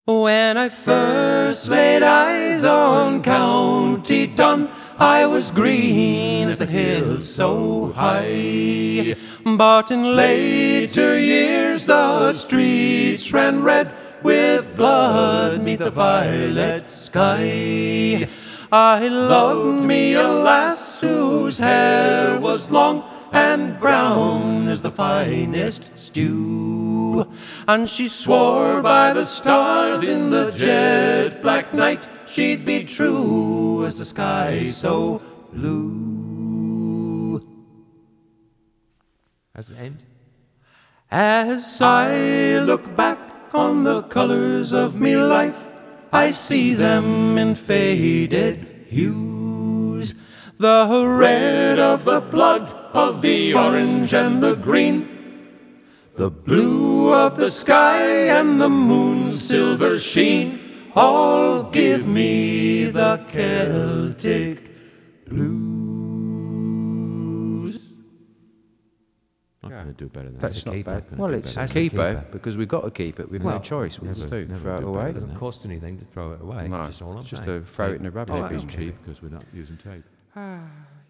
When I first laid eyes on County Down, I was green as the hills so high. But in later years the streets ran red with blood 'neath the violet sky. I loved me a lass whose hair was long and brown as the finest stew, and she swore by the stars in the jet black night she'd be true as the sky so blue. How's it end? As I look back on the colours of me life, I see them in faded hues, the red of the blood of the orange and the green, the blue of the sky and the moon's silver sheen, all give me the Celtic blues. I'm going to do better than That's that. not bad. Well, it's a That's a keeper, keeper. because we've got to keep it. We've no choice. We've got to throw it away. It doesn't cost anything to throw it away. No, That's all I'm it's just saying. to throw it in the rubbish Oh, bin. Cheap because we're not using tape.